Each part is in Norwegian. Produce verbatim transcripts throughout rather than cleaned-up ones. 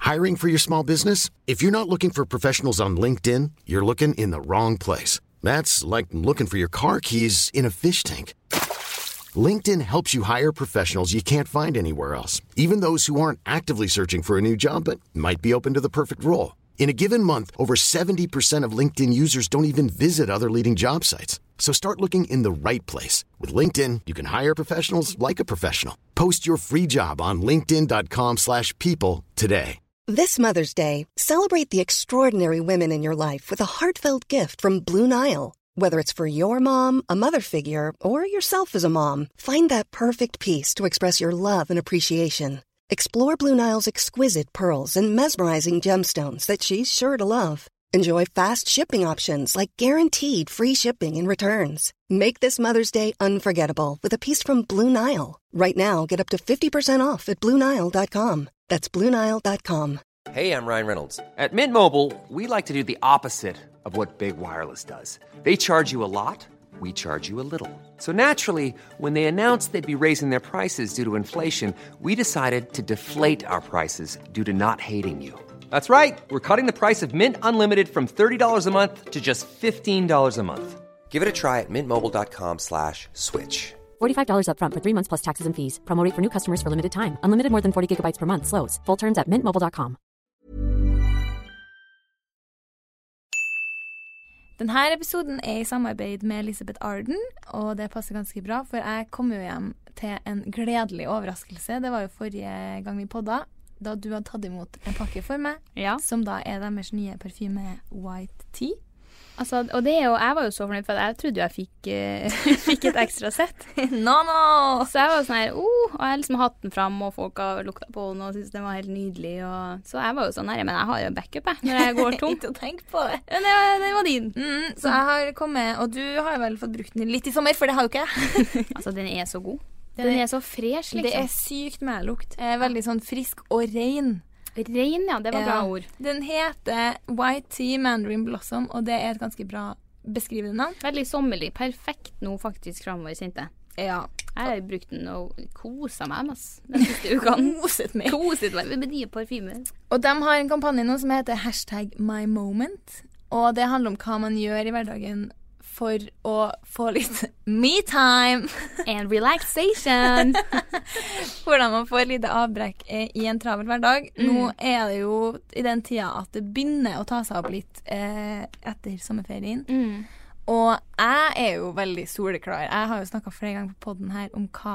Hiring for your small business? If you're not looking for professionals on LinkedIn, you're looking in the wrong place. That's like looking for your car keys in a fish tank. LinkedIn helps you hire professionals you can't find anywhere else, even those who aren't actively searching for a new job but might be open to the perfect role. In a given month, over seventy percent of LinkedIn users don't even visit other leading job sites. So start looking in the right place. With LinkedIn, you can hire professionals like a professional. Post your free job on linkedin.com slash people today. This Mother's Day, celebrate the extraordinary women in your life with a heartfelt gift from Blue Nile. Whether it's for your mom, a mother figure, or yourself as a mom, find that perfect piece to express your love and appreciation. Explore Blue Nile's exquisite pearls and mesmerizing gemstones that she's sure to love. Enjoy fast shipping options like guaranteed free shipping and returns. Make this Mother's Day unforgettable with a piece from Blue Nile. Right now, get up to fifty percent off at blue nile dot com. That's blue nile dot com. Hey, I'm Ryan Reynolds. At Mint Mobile, we like to do the opposite of what Big Wireless does. They charge you a lot, we charge you a little. So naturally, when they announced they'd be raising their prices due to inflation, we decided to deflate our prices due to not hating you. That's right. We're cutting the price of Mint Unlimited from thirty dollars a month to just fifteen dollars a month. Give it a try at mintmobile.com slash switch. forty-five dollars up front for three months plus taxes and fees. Promo rate for new customers for limited time. Unlimited more than forty gigabytes per month. Slows full terms at mint mobile dot com. Denne episoden er i samarbeid med Elisabeth Arden, og det passer ganske bra, for jeg kom jo hjem til en gledelig overraskelse. Det var jo forrige gang vi podda, da du hadde tatt imot en pakke for meg, ja. Som da er deres nye parfyme White Tea. Altså, og det er jo, jeg var jo så fornøyd, for jeg trodde jo jeg fikk, uh, fikk et ekstra sett. no, no! Så jeg var sånn her, oh, og jeg liksom hatt den frem, og folk har lukta på den, og syntes den var helt nydelig. Og, så jeg var jo sånn her, men jeg har jo backup, jeg, når jeg går tom. Ikke å tenke på det. Men det, det var din. Mm, så jeg har kommet, og du har vel fått brukt den litt i sommer, for det har jo ikke jeg. Altså, den er så god. Den er så fresh, liksom. Det er sykt med lukt. Veldig sånn frisk og ren. Rein, ja, det var bra ord. Den heter White Tea Mandarin Blossom, og det er et ganske bra beskrivende navn. Veldig sommerlig. Perfekt nå faktisk fremover, Sinte. Ja. Jeg har brukt den og koset meg, ass. Den siste uken. Koset meg. Koset meg med nye parfymer. Og de har en kampanje nå som heter hashtag My Moment, og det handler om hva man gjør i hverdagen for å få litt me-time. And relaxation. Hvordan man får litt avbrekk i en travel hverdag. Mm. Nå er det jo i den tida at det begynner å ta seg opp litt eh, etter sommerferien. Mm. Og jeg er jo veldig soleklar. Jeg har jo snakket flere ganger på podden her om hva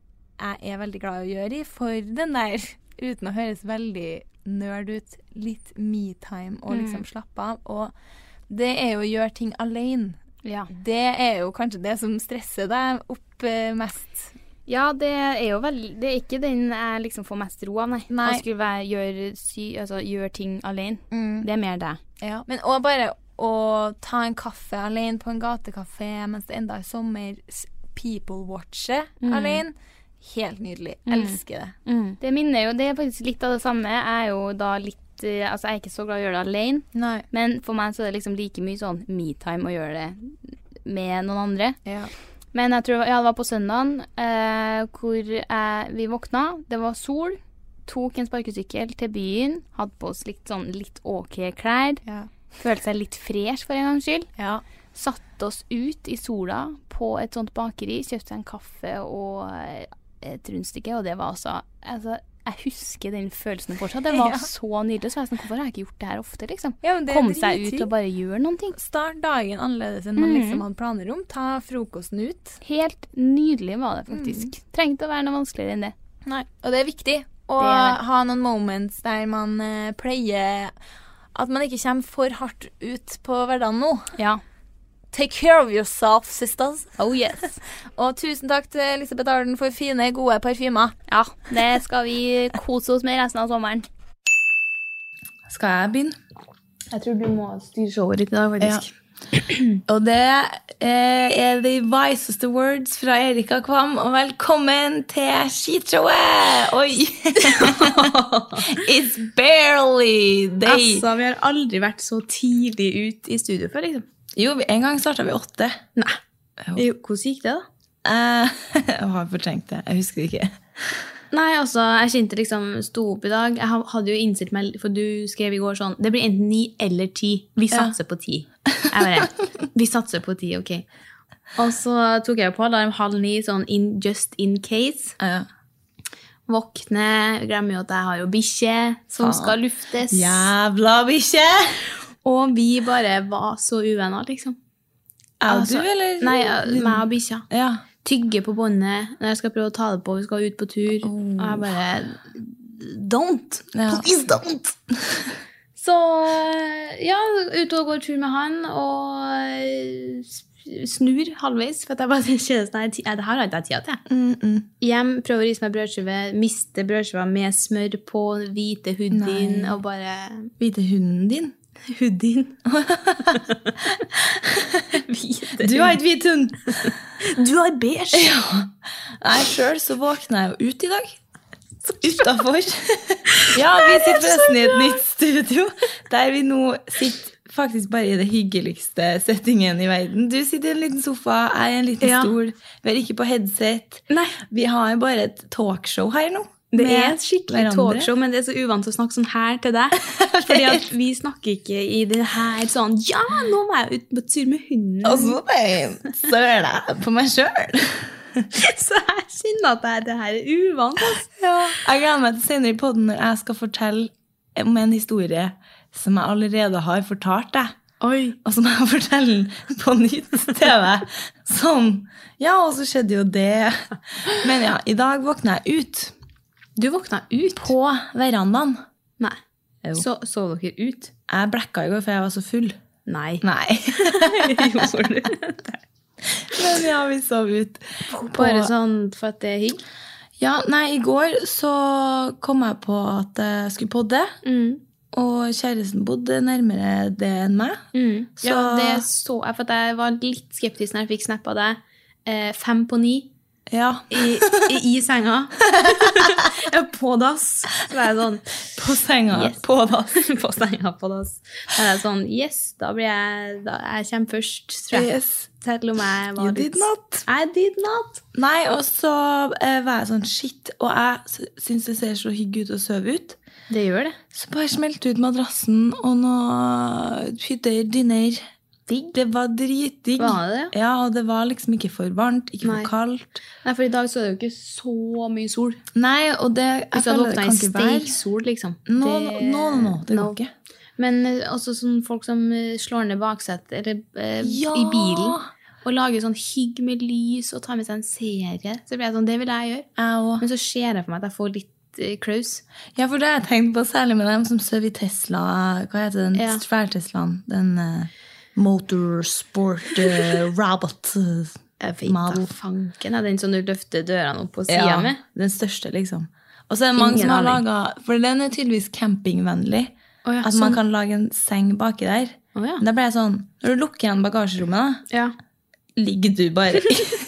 jeg er veldig glad i å gjøre i for den der, uten å høres veldig nerd ut, litt me-time og liksom mm. slappe av. Og det er jo å gjøre ting alene. Ja. Det er jo kanskje det som stresser deg opp eh, mest. Ja, det er jo vel, det er ikke den jeg liksom får mest ro av, nei. nei. Jeg skulle være, gjøre, sy, altså, gjøre ting alene. Mm. Det er mer det. Ja. Men også bare å ta en kaffe alene på en gatekafé mens det enda er sommer, people-watche mm. alene. Helt nydelig. Mm. Elsker det. Mm. Det minner jo, det er faktisk litt av det samme. Jeg er jo da litt altså jeg er ikke så glad i å gjøre det alene. Nei. Men for meg så er det liksom like mye sånn me-time å gjøre det med noen andre. Ja. Men jeg tror ja, det var på søndagen eh, hvor jeg, vi våkna. Det var sol. Tok en sparkesykkel til byen. Hadde på oss litt sånn litt ok klær. Ja. Følte seg litt fresh for en gangs skyld. Ja. Satt oss ut i sola på et sånt bakeri. Kjøpte en kaffe og et rundstykke. Og det var altså... altså jeg husker den følelsen fortsatt. Det var ja. Så nydelig. Så jeg sånn, hvorfor har jeg ikke gjort det her ofte, liksom? Ja, komme seg ut og bare gjøre noen ting. Start dagen annerledes enn man mm. liksom hadde planer om. Ta frokosten ut. Helt nydelig var det faktisk. Mm. Trengte å være noe vanskeligere enn det. Nei, og det er viktig å ha noen moments der man uh, pleier at man ikke kommer for hardt ut på hverdagen nå. Ja. Take care of yourself, sisters. Oh yes. Og tusen takk til Elisabeth Arden for fine, gode parfymer. Ja, det skal vi kose oss med resten av sommeren. Skal jeg begynne? Jeg tror du må styre showet litt i dag, faktisk. Ja. Og det eh, er de wiseste words fra Erika Kvam, og velkommen til skitshowet! Oi! It's barely day. Altså, vi har aldri vært så tidlig ut i studio før, liksom. Jo, en gang startet vi åtte. Nei. Jo, hvordan gikk det da? Uh, jeg har fortrengt det, jeg husker ikke. Nei, altså, jeg kjente liksom stå opp i dag. Jeg hadde jo innstilt meg, for du skrev i går sånn, det blir enten ni eller ti. Vi satser ja. på ti. Jeg bare, vi satser på ti, ok. Og så tok jeg på alarm halv ni, sånn in, just in case. Ja. Våkne, glemmer jo at jeg har jo bikkje som Faen. skal luftes. Jævla bikkje! Og vi bare var så uvenner, liksom. Er altså, du, eller? Nei, meg og bikkja. Ja. Tygge på båndet når jeg skal prøve å ta det på, vi skal ut på tur. Oh. Og jeg bare, don't! Ja. Please don't! Så, ja, ut og går tur med han, og snur halvveis, for at jeg bare kjenner sånn, det her har ikke jeg tida til. Mm -mm. Hjem, prøver å rise meg brødskive, miste brødskiva med smør på, hvite hoodien, og bare... Hvite hunden din? Hoodien. Du har ikke hvit hund. Du har beige. Ja. Jeg selv så våkner jeg jo ut i dag. Utenfor. Ja, vi sitter forresten i et nytt studio, der vi nå sitter faktisk bare i det hyggeligste settingen i verden. Du sitter i en liten sofa, jeg i en liten ja. stol. Vi er ikke på headset. Nei. Vi har bare et talkshow her nå. Det er et skikkelig hverandre. talkshow, men det er så uvant å snakke sånn her til deg. Fordi at vi snakker ikke i det her sånn, ja, nå må jeg ut på tur med hunden. Og så bare søler jeg på meg selv. Så jeg kjenner at det her er uvant. Ja. Jeg gleder meg til senere i podden når jeg skal fortelle om en historie som jeg allerede har fortalt deg. Oi. Og som jeg forteller på nytt T V. Sånn, ja, og så skjedde jo det. Men ja, i dag våkner jeg ut. Du våkna ut? På verandaen. Nei. Så, så dere ut? Jeg blekka i går, for jeg var så full. Nei. Nei. Gjorde du? Men ja, vi sov ut. På... Bare sånn for at det er hygg? Ja, nei, i går så kom jeg på at jeg skulle podde. Mm. Og kjæresten bodde nærmere det enn meg. Mm. Så... Ja, det så jeg, for at jeg var litt skeptisk når jeg fikk snapp av deg. Eh, fem på ni. Ja. I, i, i senga. Ja, på dass. Så var jeg sånn, på senga, yes. på dass. På senga, på dass. Så er jeg sånn, yes, da blir jeg, da, jeg kommer først, tror jeg. Yes. Selv om jeg var you litt... did not. I did not. Nei, og så eh, var jeg sånn, shit, og jeg synes det ser så hygg ut å søve ut. Det gjør det. Så bare smelte ut madrassen, og noe hytter, dynner. Digg. Det var dritdigg. Var det? Ja, og det var liksom ikke for varmt, ikke Nei. for kaldt. Nei, for i dag så er det jo ikke så mye sol. Nei, og det... Hvis du hadde våknet i steik-sol, liksom. Nå, det, nå, nå, det no. går ikke. Men også sånn folk som slår ned baksett eller eh, ja. i bilen, og lager sånn hygg med lys, og tar med seg en serie. Så blir jeg sånn, det vil jeg gjøre. Jeg Men så ser jeg for meg at jeg får litt eh, kraus. Ja, for det har jeg tenkt på, særlig med dem som søv i Tesla. Hva heter den? Ja. Svær-Teslaen. Den... Uh, Motorsport uh, Robot uh, Jeg vet da fanken er den som du løfter dørene opp på siden ja, med. Den største liksom. Og så er det mange Ingen som har laget, for den er tydeligvis campingvennlig, oh, ja, at sånn. man kan lage en seng baki der. Oh, ja. Da ble jeg sånn, når du lukker igjen bagasjerommet, ja. ligger du bare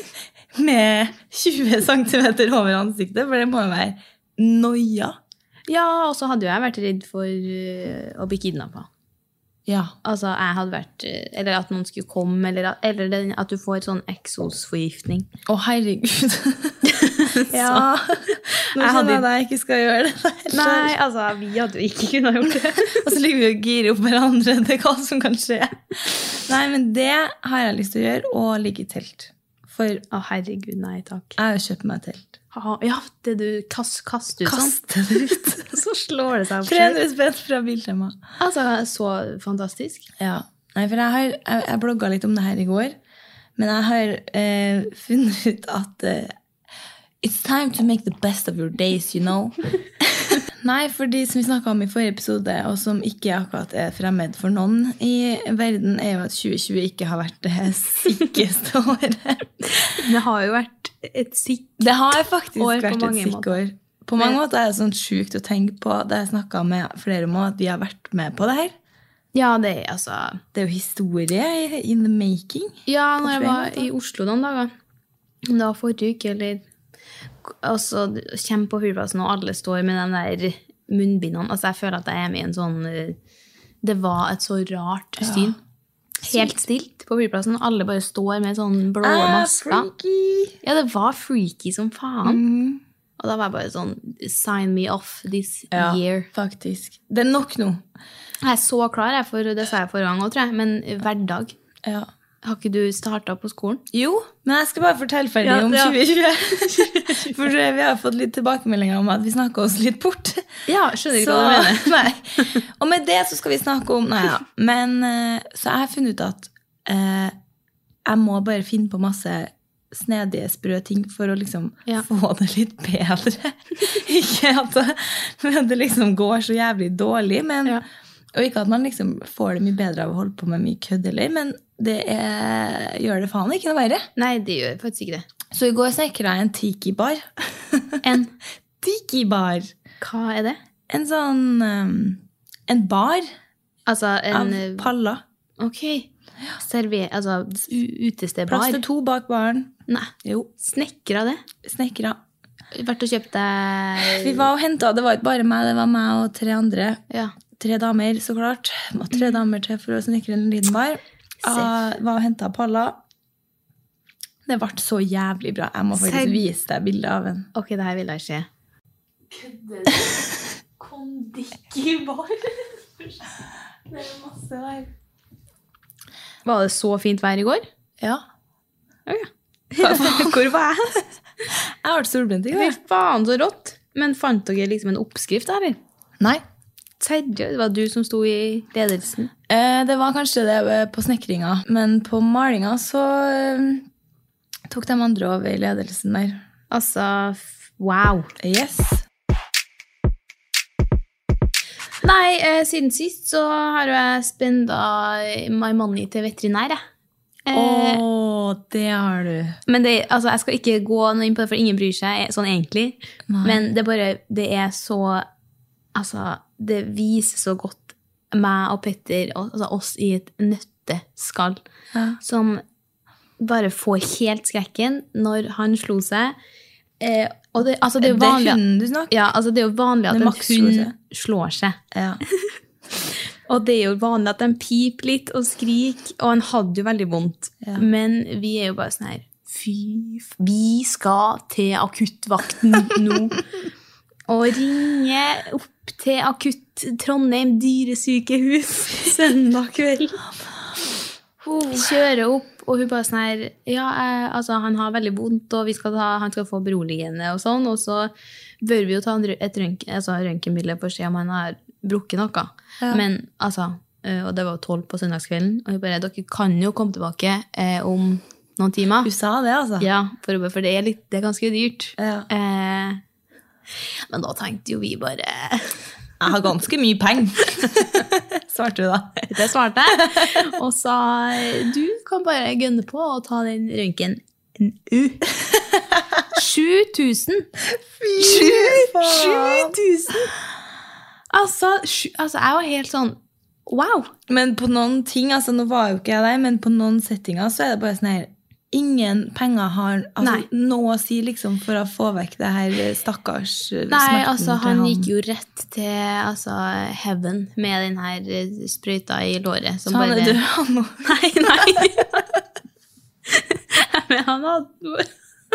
med tjue centimeter over ansiktet, for det må jo være noia. Ja, og så hadde jo jeg vært redd for uh, å bli kidnappet. Ja. Altså, jeg hadde vært, eller at noen skulle komme, eller, eller at du får sånn eksosforgiftning. Å, herregud. Ja, nå kjenner jeg at jeg ikke skal gjøre det. Nei, altså, vi hadde jo ikke kunnet gjort det. Og så ligger vi og girer opp hverandre, det er hva som kan skje. Nei, men det har jeg lyst til å gjøre, og ligge i telt. For, å herregud, nei takk. Jeg har kjøpt meg telt. Ja, det du kast, kaster ut sånn. Kaster det ut. Så slår det seg opp. tre hundre spenn fra Biltema. Altså, så fantastisk. Ja. Nei, for jeg har jeg, jeg blogget litt om det her i går, men jeg har eh, funnet ut at eh, it's time to make the best of your days, you know. Nei, for de som vi snakket om i forrige episode, og som ikke akkurat er fremmed for noen i verden, er jo at tjue tjue ikke har vært det sikkeste året. Det har jo vært et sikk Det har faktisk år vært et sikk år. På mange måter er det sånn sjukt å tenke på. Da jeg snakket med flere om at vi har vært med på det her. Ja, det er altså... Det er jo historie in the making. Ja, når jeg var i Oslo noen dager, det var forrige uke, eller... Og så kommer på flyplassen, og alle står med den der munnbindene. Altså, jeg føler at jeg er med i en sånn... Det var et så rart syn. Ja. Helt stilt på flyplassen, og alle bare står med sånn blå ah, masker. Freaky! Ja, det var freaky som faen. Mm. Og da var jeg bare sånn, sign me off this Ja, year. faktisk. Det er nok nå. Jeg er så klar, jeg, for det sa jeg forrige gang også, tror jeg, men hverdag. Ja. Har ikke du startet på skolen? Jo, men jeg skal bare fortelle ferdig Ja, om ja. tjue tjue. For vi har fått litt tilbakemeldinger om at vi snakker oss litt bort. Ja, skjønner ikke Så, hva du mener. nei. Og med det så skal vi snakke om, nei ja, men eh, så jeg har funnet ut at eh, jeg må bare finne på masse snedige, sprø ting for å liksom Ja. få det litt bedre. Ikke at det, men det liksom går så jævlig dårlig, men, Ja. og ikke at man liksom får det mye bedre av å holde på med mye køddeler, men det er, gjør det faen ikke noe verre. Nei, det gjør faktisk ikke det. Så i går snekret jeg en tiki-bar. En, Tiki-bar. hva er det? En sånn, um, en bar Altså, av en, eh, paller. ok, server, altså, u- utestedbar. Plass til to bak baren. Nei, Jo, snekra det. snekra. Vært og kjøpt deg... Vi var og hentet, det var ikke bare meg, det var meg og tre andre. Ja. Tre damer, så klart. Det var tre damer til for å snekre en liten bar. Jeg var og hentet paller. Det ble så jævlig bra. Jeg må faktisk Serr- vise deg bildet av en. Ok, det her vil jeg se. Kondikibar. Det er masse der. Var det så fint vær i går? Ja. Hvor var jeg? Jeg ble solbrent i Fy går. faen, så rått. Men fant dere liksom en oppskrift, eller? Nei. Seriøst, det var du som sto i ledelsen? Eh, det var kanskje det eh, på snekringa, men på malinga så eh, tok de andre over ledelsen der. Altså, f- wow. Yes. Nei, eh, siden sist så har jo jeg spenda my money til veterinær, jeg. Eh, Åh, det har du. Men det, altså, jeg skal ikke gå noe inn på det, for ingen bryr seg sånn egentlig. Nei. Men det bare, det er så, altså, det viser så godt meg og Petter, altså oss i et nøtteskall, Ja. som bare får helt skrekken når han slo seg. Eh, og det, altså, det er jo Det er vanlig, hunden du snakker. ja, altså, det er jo vanlig at Det er en Max slår hund seg. slår seg. Ja. Og det er jo vanlig at de piper litt og skriker, og han hadde jo veldig vondt. Ja. Men vi er jo bare sånn her, fy, f- vi skal til akuttvakten nå. Og ringe opp til akutt Trondheim dyresykehus søndag kveld. Kjøre opp, og hun bare sånn her, ja, eh, altså han har veldig vondt, og vi skal ta, han skal få beroligende og sånn, og så bør vi jo ta en rø- et røntgen, altså røntgenbilde på å se om han har brukket noe. Ja. Men altså, eh, og det var jo tolv på søndagskvelden, og hun bare, dere kan jo komme tilbake eh, om noen timer. Du sa det, altså. Ja, for, for det er, litt, det er ganske dyrt. Ja. Eh, men da tenkte jo vi bare, Jeg har ganske mye penger. Svarte du da. det svarte jeg, og sa, du kan bare gønne på og ta den røntgen. sju tusen! sju tusen! Altså, sju- altså, jeg var helt sånn, wow! Men på noen ting, altså nå var jo ikke jeg der, men på noen settinger så er det bare sånn her, ingen penger har altså, Nei. noe å si liksom for å få vekk det her stakkars eh, Nei, smerten altså, til han gikk jo rett til altså, heaven med den her eh, sprøyta i låret. Som Så han er bare... død, han nå. Nei, nei. Men han hadde...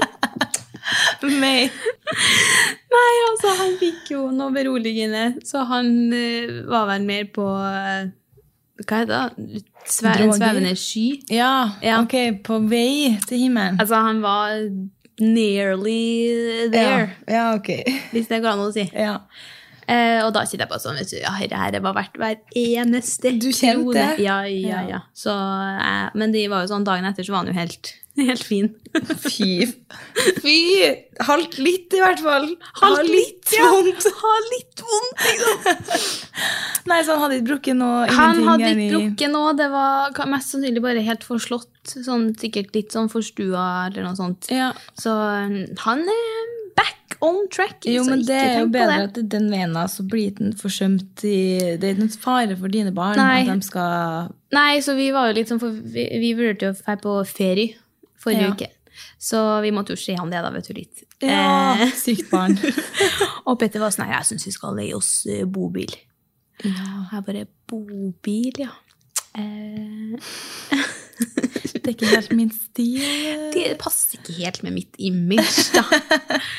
Nei. Nei, altså, han fikk jo noe beroligende, så han eh, var vel mer på, eh, hva heter det? Sve, en Droger. svevende sky. Ja, Ja. ok, på vei til himmelen. Altså, han var nearly there, Ja, ja, ok. hvis det går an å si. Ja. Eh, og da kjente jeg på sånn, vet du, ja, her, her var verdt hver eneste Du kjente krone. det? Ja, ja, Ja. ja. Så, eh, men de var jo sånn, dagen etter så var han jo helt, helt fin. Fy. Fy. Halvt litt i hvert fall. Halvt litt, ja. vondt. Ha litt vondt, liksom. Nei, så han hadde ikke brukket noe, Han ingenting hadde igjen ikke i- brukket noe, det var ka- mest sannsynlig bare helt forslått, sånn, sikkert litt sånn forstua eller noe sånt. Ja. Så um, han er back on track. Jo, så men ikke det er jo tenk på bedre det. at det- den vena så blir den forsømt i... Det er noen fare for dine barn Nei. at de skal... Nei, så vi var jo litt sånn, for vi, vi vurderte jo å dra på ferie forrige Ja. uke. Så vi måtte jo se han det da, vet du, litt. Ja, Eh, sykt barn. og Petter var sånn, «Nei, jeg synes vi skal leie oss eh, bobil. Ja. Jeg bare, bobil, ja. Eh, Det er ikke helt min stil. det passer ikke helt med mitt image, da.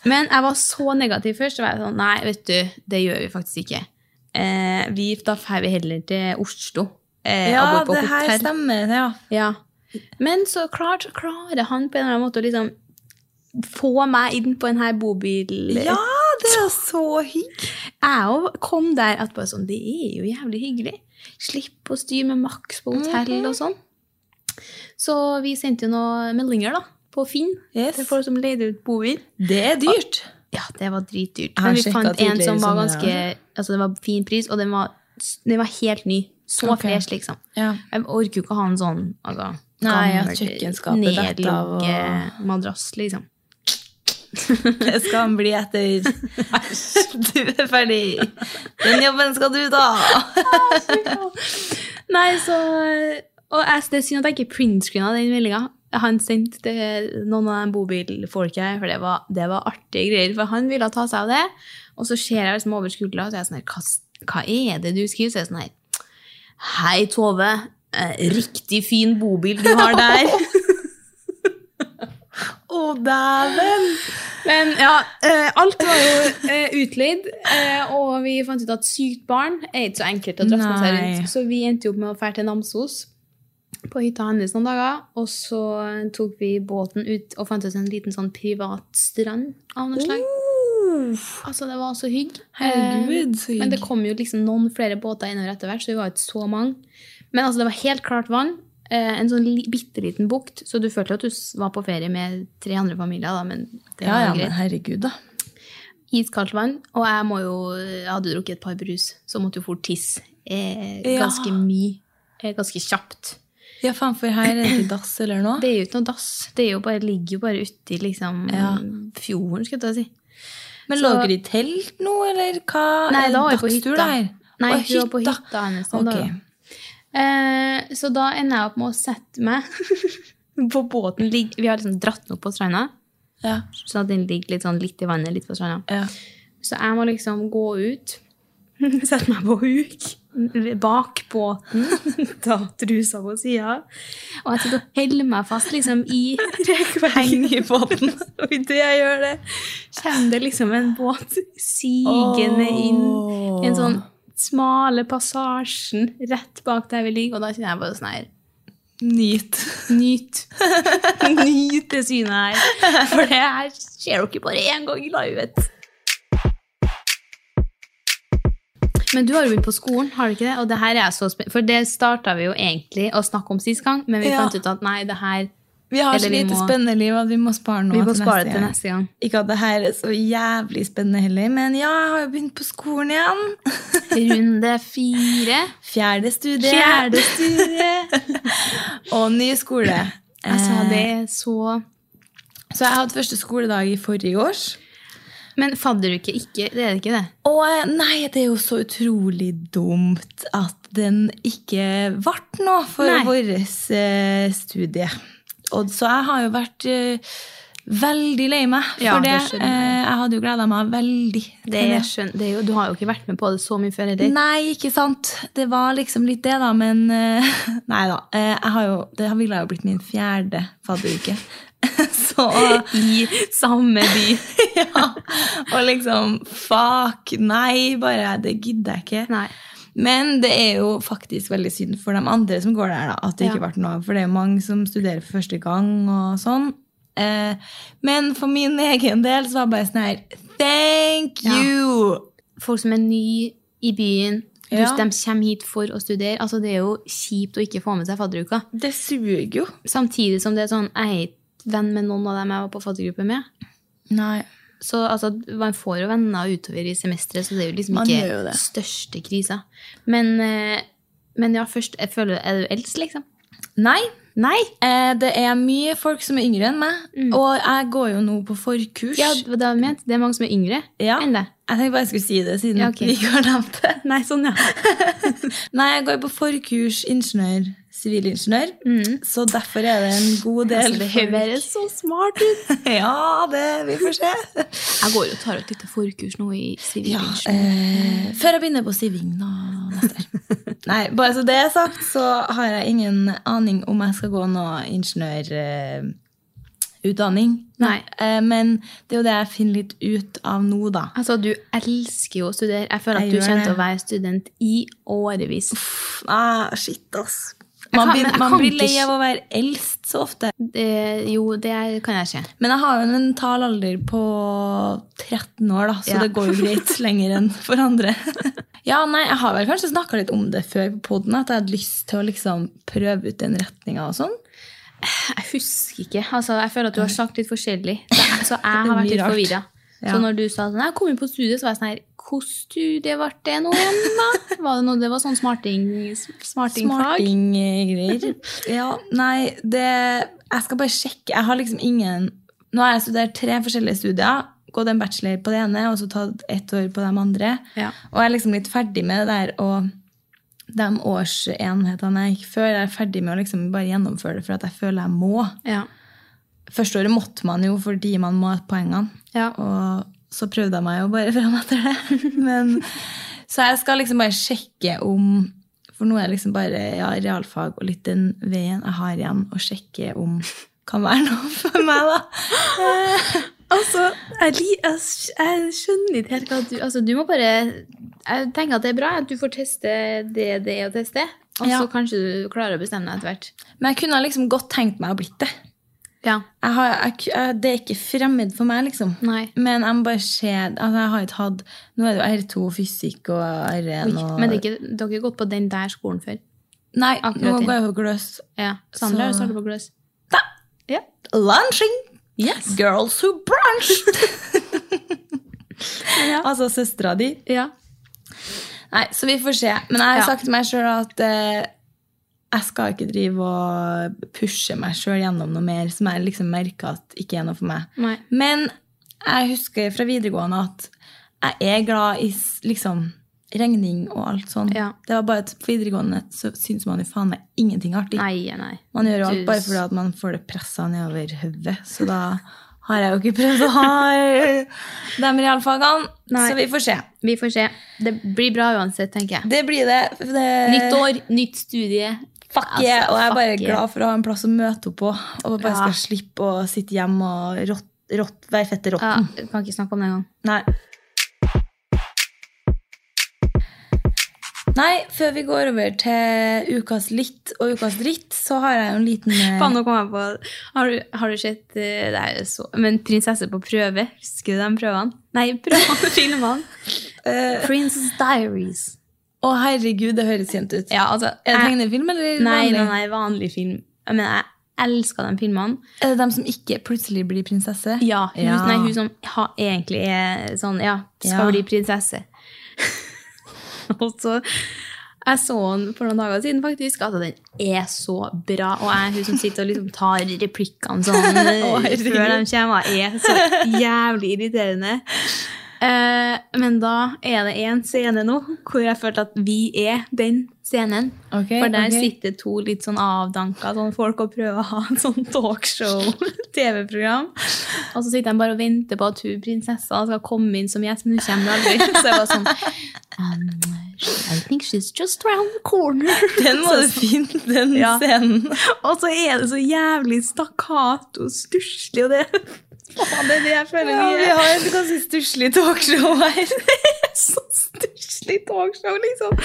Men jeg var så negativ først, så var jeg sånn, nei, vet du, det gjør vi faktisk ikke. Eh, vi, da får vi heller til Oslo. Eh, Ja, og bor på det her hotell. stemmer, ja. Ja. Men så klart, klarer han på en eller annen måte å liksom få meg inn på denne bobil. Ja, det er så hyggelig. Jeg også kom der at bare sånn, det er jo jævlig hyggelig. Slipp å styre med Max på hotell og sånn. Så vi sendte jo noen meldinger da, på Finn. Yes. Til folk som leide ut bobil. Det er dyrt. Ja, det var dritdyrt. Jeg har Men vi sjekket fant en tidligere som var sommer, ganske, ja. altså det var fin pris, og den var, den var helt ny. Så Ok. fresh, liksom. Ja. Jeg orker jo ikke ha en sånn, altså, Nei, at gammel, kjøkkenskapet detter av og- nedlogget madrass, liksom. Det skal han bli etter. Du er ferdig. Den jobben skal du da. Nei, så, og jeg, det er synd at jeg ikke printscreena den meldingen. Han sendte til noen av de bobilfolk her, for det var, det var artige greier, for han ville ta seg av det, og så ser jeg liksom over skuldra, og så er jeg sånn her, hva, hva er det du skriver? Så er jeg sånn her, hei Tove, eh, riktig fin bobil du har der. Å, dæven. Men ja, eh, alt var jo eh, utleid, eh, og vi fant ut at sykt barn er ikke så enkelt å transportere seg Nei. rundt. Så vi endte jo opp med å fære til Namsos på hytta hennes noen dager, og så tok vi båten ut og fant oss en liten sånn privat strand av noe slag. Altså, det var så hygg. Herregud, så Eh, Men det hygg. kom jo liksom noen flere båter innover etter hvert, så vi var ikke så mange. Men altså, det var helt klart vann. Eh, en sånn li bitteliten bukt, så du følte at du s- var på ferie med tre andre familier, da, men det Ja, var ja, greit. men herregud da. Iskaldt vann, og jeg må jo, jeg hadde drukket et par brus, så måtte jo fort tisse eh, Ja. ganske mye, eh, ganske kjapt. Ja, faen, for her er det ikke dass eller noe. Det er jo ikke noe dass, det er jo bare, ligger jo bare ute i liksom Ja. fjorden, skal jeg ta si. Men Så- lå dere i telt nå, eller hva? Nei, Er det da var jeg på dagstur hytta. der? Nei, Å, vi var på hytta hennes noen Ok. dager. Eh, så da ender jeg opp med å sette meg på båten. Lig- Vi har liksom dratt den opp på stranda, Ja, så at den ligger litt, sånn, litt i vannet, litt på stranda. ja. Så jeg må liksom gå ut, sette meg på huk, bak båten, ta trusa på sida, og jeg sitter og heller meg fast liksom i rekveggen i båten. Og i det jeg gjør det, kommer det liksom en båt sigende inn i en sånn smale passasjen rett bak der vi ligger, og da kjenner jeg bare sånn her, Nyt. nyt, nyt det synet her, for det her skjer dere bare en gang i livet. Men du har jo begynt på skolen, har du ikke det? Og det her er så spennende, for det startet vi jo egentlig å snakke om sist gang, men vi Ja. fant ut at nei, det her, Vi har så Eller vi lite må- spennende liv at vi må spare noe vi må til spare neste til gang. neste gang. Ikke at det her er så jævlig spennende heller, men ja, jeg har jo begynt på skolen igjen. Runde fire, Fjerde studie. fjerde studie. Og ny skole. Altså, det Eh, er så... Så jeg hadde første skoledag i forrige års. Men fadderuke ikke, det er det ikke det. Og eh, nei, det er jo så utrolig dumt at den ikke ble noe for Nei. våres eh, studie. Og så jeg har jo vært eh, veldig lei meg for Ja, det. det skjønner jeg. Eh, jeg hadde jo gledet meg veldig Det til er, skjønn, det er jo, du har jo ikke vært med på det så mye før, eller? Nei, ikke sant. Det var liksom litt det, da. Men eh, nei da. Eh, jeg har jo, det ville jo blitt min fjerde fadderuke. Så I samme by. ja. Og liksom fuck, nei, bare det gidder jeg ikke. Nei. Men det er jo faktisk veldig synd for de andre som går der, da, at det ikke Ja. ble noe av. For det er jo mange som studerer for første gang og sånn. Eh, men for min egen del så var det bare sånn her, thank Ja. you! Folk som er ny i byen, du, Ja. de kommer hit for å studere. Altså, det er jo kjipt å ikke få med seg fadderuka. Det suger jo. Samtidig som det er sånn, jeg er ikke venn med noen av dem jeg var på faddergruppe med. Nei. Så altså, man får jo venner utover i semesteret, så det er jo liksom Man ikke gjør jo det. største krisa. Men, eh, men ja, først, jeg føler, er du eldst, liksom? Nei. Nei! Eh, det er mye folk som er yngre enn meg, og jeg går jo nå på forkurs. Ja, det var det jeg mente. Det er mange som er yngre Ja. enn det. Jeg tenkte bare jeg skulle si det, siden Ja, ok. vi ikke har nevnt det. Nei, sånn, ja. Nei, jeg går på forkurs ingeniør, sivilingeniør, så derfor er det en god del Altså, det høres så smart ut. Ja, det, vi får se. Jeg går og tar et lite forkurs nå i Ja, sivilingeniør. eh, før jeg begynner på siving da, neste år. Nei, bare så det er sagt, så har jeg ingen aning om jeg skal gå noe ingeniør eh, utdanning. Nei. Eh, Men det er jo det jeg finner litt ut av nå, da. Altså, du elsker jo å studere. Jeg føler at Jeg du gjør kommer til det. å være student i årevis. Ah, shit, ass. Jeg Man, kan- blir, men jeg man kan blir ikke lei s- av å være eldst så ofte. Det, jo, det kan jeg ikke. Men jeg har jo en mental alder på tretten år, da, så Ja. det går jo greit lenger enn for andre. Ja, nei, jeg har vel kanskje snakket litt om det før på podden, at jeg hadde lyst til å liksom prøve ut den retningen og sånn. Jeg husker ikke. Altså, jeg føler at du har sagt litt forskjellig. Så, så jeg har vært Mye litt rart. forvirret. Ja. Så når du sa sånn, jeg kom inn på studiet, så var jeg sånn her, hvordan studie ble det nå igjen da? Var det noe, det var sånn smarting, smartingfag? Smarting-greier. Ja, nei, det, jeg skal bare sjekke. Jeg har liksom ingen, nå har jeg studert tre forskjellige studier, gått en bachelor på det ene, og så tatt ett år på de andre. Ja. Og jeg er liksom litt ferdig med det der, og de årsenhetene jeg gikk før, jeg er ferdig med å liksom bare gjennomføre det, for at jeg føler jeg må. Ja. Første året måtte man jo fordi man må ha poengene. Ja. Og så prøvde jeg meg jo bare frem etter det. Men, så jeg skal liksom bare sjekke om, for nå er det liksom bare ja, realfag og litt den veien jeg har igjen, å sjekke om kan være noe for meg da. Altså, jeg, li- jeg, jeg skjønner ikke helt hva du, altså du må bare, jeg tenker at det er bra at du får teste det det er å teste, og så Ja. kanskje du klarer å bestemme deg etter hvert. Men jeg kunne liksom godt tenkt meg å blitt det. Ja. Jeg har, jeg, jeg, det er ikke fremmed for meg, liksom. Nei. Men jeg må bare se, altså jeg har ikke hatt, nå er det jo R to fysikk og R en og... Men det er ikke, dere har ikke gått på den der skolen før? Nei, akkurat nå det. går jeg på gløs. Ja, Sandra har Så- startet på gløs. Da! Ja. Lunching! Yes. Girls who brunched! Altså søstera di. Ja. Nei, så vi får se. Men jeg har Ja. sagt til meg selv at eh, jeg skal ikke drive og pushe meg selv gjennom noe mer som jeg liksom merker at ikke er noe for meg. Nei. Men jeg husker fra videregående at jeg er glad i s- liksom regning og alt sånn. Ja. Det var bare at på videregående så synes man jo faen meg ingenting artig. Nei, nei. Man gjør jo alt Du- bare fordi at man får det presset nedover høvet. Så da har jeg jo ikke prøvd å ha de realfagene. Nei. Så vi får se. Vi får se. Det blir bra uansett, tenker jeg. Det blir det. det Nytt år, nytt studie. Fuck Altså, yeah. Og jeg er bare fuck yeah. glad for å ha en plass å møte opp på. Og bare Ja. skal slippe å sitte hjemme og rått, rått, være fette Ja, rotten. jeg kan ikke snakke om det engang. Nei. Nei, før vi går over til ukas litt og ukas dritt, så har jeg jo en liten eh, Faen, nå kom jeg på Har du, har du sett eh, det er så, Men Prinsesse på prøve, husker du de prøvene? Nei, prøvene, filmene. eh, Princess Diaries. Å, herregud, det høres kjent ut. Ja, altså, Er det jeg- tegnefilm eller Nei, vanlig? nei, nei, vanlig film. Men jeg elsker de filmene. Er det dem som ikke plutselig blir prinsesse? Ja, hun, Ja. Nei, hun som ha, egentlig er sånn, ja, skal Ja. bli prinsesse. Og så, jeg så den for noen dager siden faktisk, at den er så bra, og jeg, hun som sitter og liksom tar replikkene sånn, Å, herregud. før de kommer, er så jævlig irriterende. Eh, men da er det en scene nå, hvor jeg følte at vi er den scenen. Ok, For der ok. sitter to litt sånn avdanka sånn folk og prøver å ha en sånn talkshow-T V-program. Og så sitter de bare og venter på at hun prinsessa skal komme inn som gjest, men hun kommer aldri. Så jeg var sånn um, I think she's just around the corner. Den må du finne, den Ja. scenen. Og så er det så jævlig stakkato og stusslig, og det, faen, det er det jeg føler Ja, vi mye. har et ganske stusslig talkshow her. Så stusslig talkshow, liksom.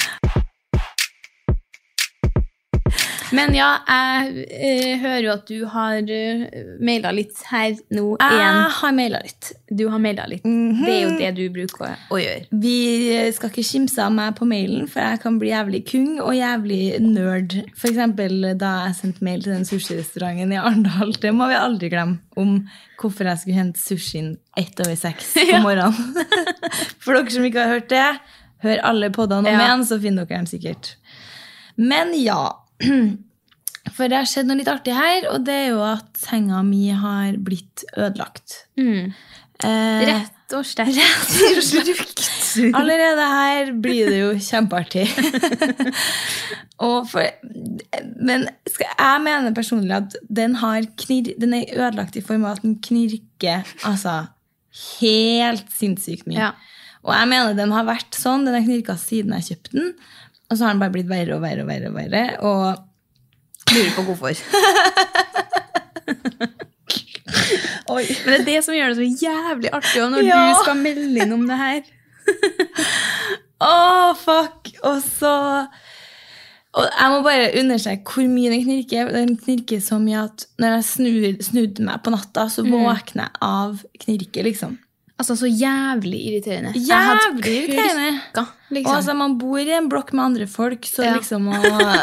Men ja, jeg eh, hører jo at du har uh, mailet litt her nå igjen. Jeg har mailet litt. Du har mailet litt. Det er jo det du bruker å, å gjøre. Vi skal ikke kimse av meg på mailen, for jeg kan bli jævlig kung og jævlig nerd. For eksempel da jeg sendte mail til den sushi-restauranten i Arendal, det må vi aldri glemme, om hvorfor jeg skulle hente sushien ett over seks på morgenen. For dere som ikke har hørt det, hør alle poddene om Ja. igjen, så finner dere den sikkert. Men ja, for det har skjedd noe litt artig her, og det er jo at senga mi har blitt ødelagt. Mm. Eh, Rett og slett. Allerede her blir det jo kjempeartig. og for, men skal, jeg mener personlig at den, har knir, den er ødelagt i form av at den knirker altså, helt sinnssykt mye. Ja. Og jeg mener den har vært sånn, den har knirket siden jeg kjøpte den, og så har den bare blitt verre og verre og verre. Og verre, og Lurer på hvorfor. Oi. Men det er det som gjør det så jævlig artig når Ja. du skal melde inn om det her. Åh, fuck. Og så... Og jeg må bare understreke hvor mye den knirker. Den knirker så mye at når jeg snur, snudde meg på natta, så våkner jeg av knirke, liksom. Altså, så jævlig irriterende. Jævlig irriterende. Krykka, liksom. Og altså, man bor i en blokk med andre folk, så Ja. liksom å...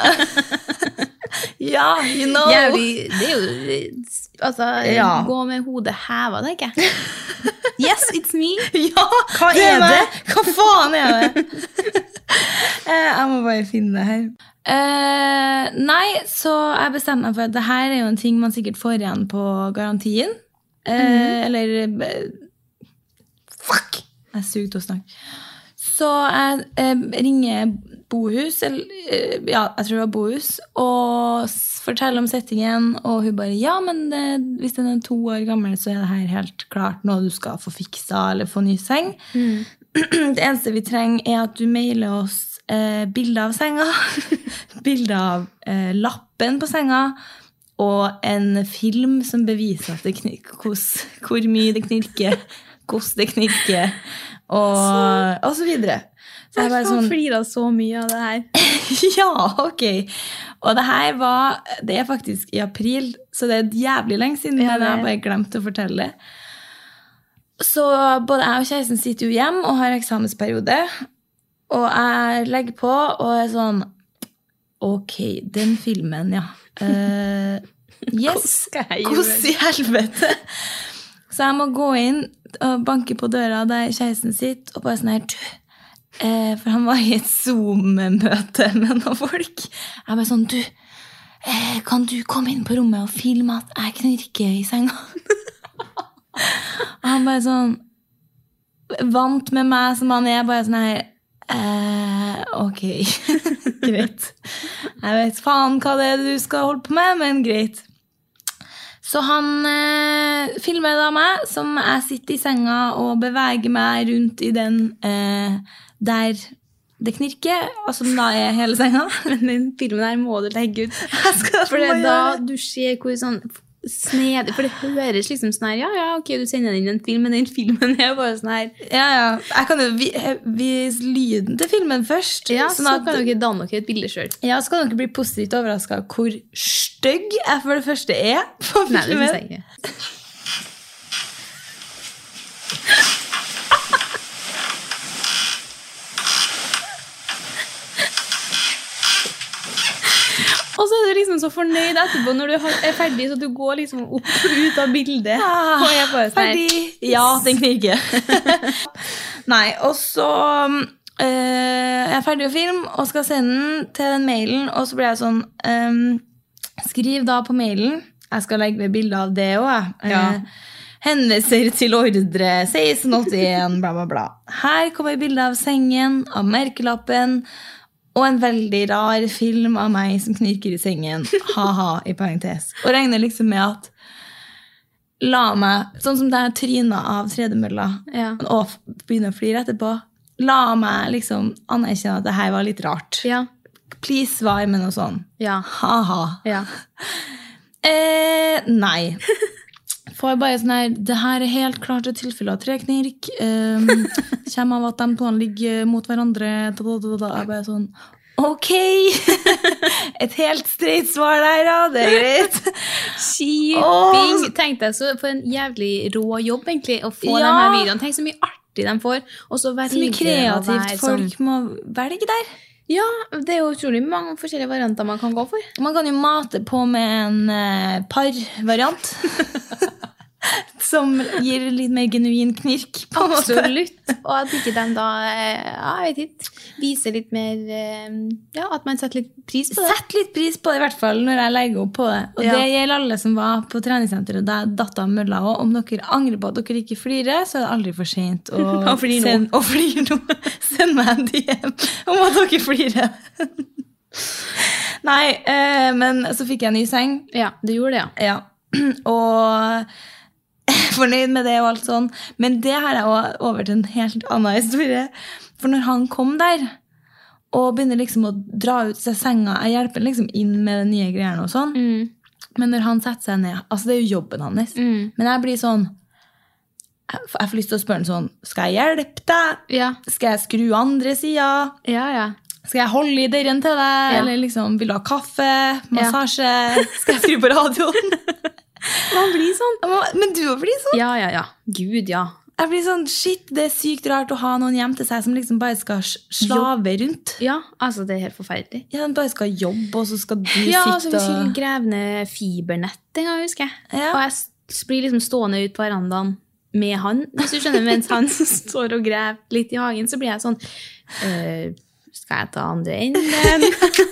ja, you know. Jævlig, det er jo, altså, Ja. gå med hodet hevet, tenker jeg. Yes, it's me. Ja, Hva det er meg. Hva faen er det? Eh, jeg må bare finne det her. Eh, nei, så jeg bestemte meg for at det her er jo en ting man sikkert får igjen på garantien. Eh, Eller eh, fuck! Jeg er sugt å snakke. Så jeg eh, ringer Bohus, eller, eh, ja, jeg tror det var Bohus, og s- forteller om settingen, og hun bare, ja, men det, hvis den er to år gammel, så er det her helt klart noe du skal få fiksa, eller få ny seng. Det eneste vi trenger er at du mailer oss eh, bilder av senga, bilder av eh, lappen på senga, og en film som beviser at det knirker, hvor, hvor mye det knirker, hvordan det knirker, og, og så videre. Så jeg Jeg bare har sånn, fliret så mye av det her. ja, ok. Og det her var, det er faktisk i april, så det er jævlig lenge siden, Ja, men jeg har det er. bare glemt å fortelle det. Så både jeg og kjæresten sitter jo hjem og har eksamensperiode, og jeg legger på og er sånn, ok, den filmen, ja. Eh, yes, Hvordan skal jeg gjøre hvordan i helvete? Så jeg må gå inn og banke på døra der kjæresten sitter, og bare sånn her, du, eh, for han var i et Zoom-møte med noen folk. Jeg bare sånn, du, eh, kan du komme inn på rommet og filme at jeg knirker i senga? Og han bare sånn, vant med meg som han er, bare sånn her, eh, ok, greit. Jeg vet faen hva det er du skal holde på med, men greit. Så han eh, filmer da meg, som jeg sitter i senga og beveger meg rundt i den eh, der det knirker, og som da er hele senga. Men den filmen her må du legge ut. Jeg skal For det må er da gjøre det. du ser hvor sånn snedig, for det høres liksom sånn her, ja, ja, ok, du sender inn en film, men den filmen er bare sånn her. Ja, ja. Jeg kan jo vi- vise lyden til filmen først. Ja, så sånn at, kan dere danne dere et bilde selv. ja, så kan dere bli positivt overrasket hvor stygg jeg for det første er på Nei, det filmen. synes jeg ikke. Og så er du liksom så fornøyd etterpå når du har- er ferdig, så du går liksom opp og ut av bildet. Ah, og jeg bare sånn her, ferdig. Ja, den knirker. Nei, og så eh, jeg er ferdig å filme og skal sende den til den mailen, og så blir jeg sånn, ehm, skriv da på mailen, jeg skal legge ved bilde av det også, eh, Ja. henviser til ordre seksten åttien, bla bla bla. Her kommer bildet av sengen, av merkelappen, og en veldig rar film av meg som knirker i sengen. Haha, i parentes. Og regner liksom med at la meg, sånn som det er trynet av tredemølla, Ja. og f- begynner å flire etterpå, la meg liksom anerkjenne at det her var litt rart. Ja, Please svar med noe sånn. ja, Haha. ja. Eh, nei. Får bare sånn her, det her er helt klart et tilfelle av treknirk. Um, kommer av at de to ligger mot hverandre. Da, da, da, da. Jeg bare sånn, ok. Et helt streit svar der, ja. Det er greit. Shipping. Åh. Tenk deg så for en jævlig rå jobb egentlig, å få Ja. de her videoene. Tenk så mye artig de får. Og så Så mye velger å kreativt være folk sånn- må velge der. Ja, det er jo utrolig mange forskjellige varianter man kan gå for. Man kan jo mate på med en eh, par-variant. Som gir litt mer genuin knirk. På en måte. Absolutt. Og at ikke de da, eh, ja, jeg vet ikke, viser litt mer, eh, ja, at man setter litt pris på det. Sett litt pris på det, i hvert fall, når jeg legger opp på det. Og Ja. det gjelder alle som var på treningssenteret da jeg datt av mølla. Og om dere angrer på at dere ikke flirer, så er det aldri for sent å Å flire nå. send, å flire nå. Send meg en D M om at dere flirer. Nei, eh, men så fikk jeg en ny seng. Ja, det gjorde det, ja. Ja, og fornøyd med det og alt sånn. Men det har jeg også over til en helt annen historie. For når han kom der, og begynner liksom å dra ut seg senga, jeg hjelper liksom inn med de nye greiene og sånn, Men når han setter seg ned, altså det er jo jobben hans, Mm. men jeg blir sånn, jeg får jeg får lyst til å spørre han sånn, skal jeg hjelpe deg? Ja. Skal jeg skru andre siden? Ja, ja. Skal jeg holde i døren til deg? Ja. Eller liksom, vil du ha kaffe, massasje? Skal jeg skru på radioen? Man blir sånn. Men du blir sånn. Ja, ja, ja. Gud, ja. Jeg blir sånn, shit, det er sykt rart å ha noen hjem til seg som liksom bare skal slave rundt. Ja, altså det er helt forferdelig. Ja, de bare skal jobbe, og så skal du Ja, altså sitte vi skulle og... grave ned fibernett en gang, husker jeg. Ja. Og jeg s- blir liksom stående ut på verandaen med han, hvis du skjønner, mens han står og graver litt i hagen, så blir jeg sånn, øh, skal jeg ta andre enden?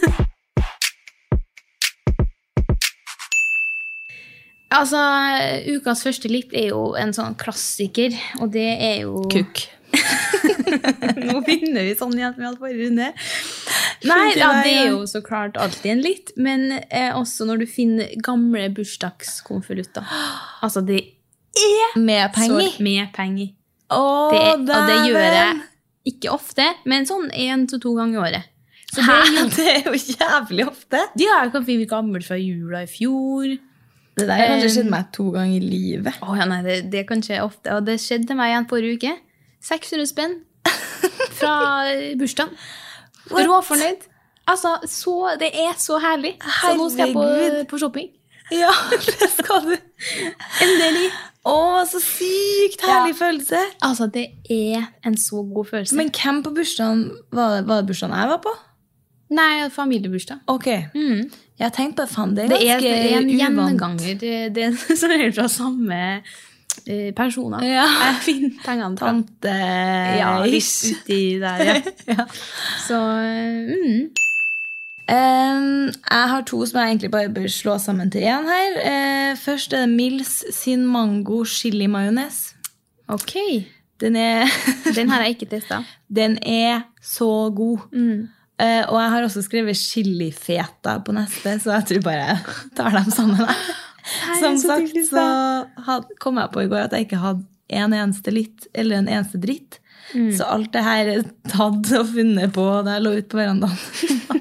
Altså, ukas første lipp er jo en sånn klassiker, og det er jo... Kukk. Nå begynner vi sånn igjen med alt forrige runde. Nei, ja, det er jo så klart alltid en litt, men eh, også når du finner gamle bursdagskonvolutter. Altså, det er Med penger. så med penger. Åh, Det er, og det dæven. gjør jeg ikke ofte, men sånn en til to ganger i året. Så det Hæ? er jo, Det er jo jævlig ofte. de har jo kanskje gammelt fra jula i fjor. Det der har kanskje skjedd meg to ganger i livet. Å ja, nei, det, det kan skje ofte. Og det skjedde meg igjen forrige uke. seks hundre spenn fra bursdagen. Råfornøyd. Altså, så, det er så herlig. Så nå skal jeg på, Herregud. på shopping. Ja, det skal du. Endelig. Åh, så sykt herlig Ja. følelse. Altså, det er en så god følelse. Men hvem på bursdagen, var det, var det bursdagen jeg var på? Nei, familiebursdag. Ok. Mm. Jeg tenkte på, faen, det er Det er, ganske det er en uvant. gjenganger. Det, det er som er fra samme eh, personer. Ja. Jeg finner pengene fra. Tante Ja, litt ish. uti der, ja. Ja. Så, mm. Um, jeg har to som jeg egentlig bare bør slå sammen til en her. Uh, først er det Mills sin mango chili majones. Ok. Den er, Den har jeg ikke testet. den er så god. Mm. Uh, og jeg har også skrevet chilifeta på neste, så jeg tror bare jeg tar dem sammen. Som så sagt, typisk, så had, kom jeg på i går at jeg ikke hadde en eneste litt, eller en eneste dritt. Mm. Så alt det her er tatt og funnet på da jeg lå ute på verandaen.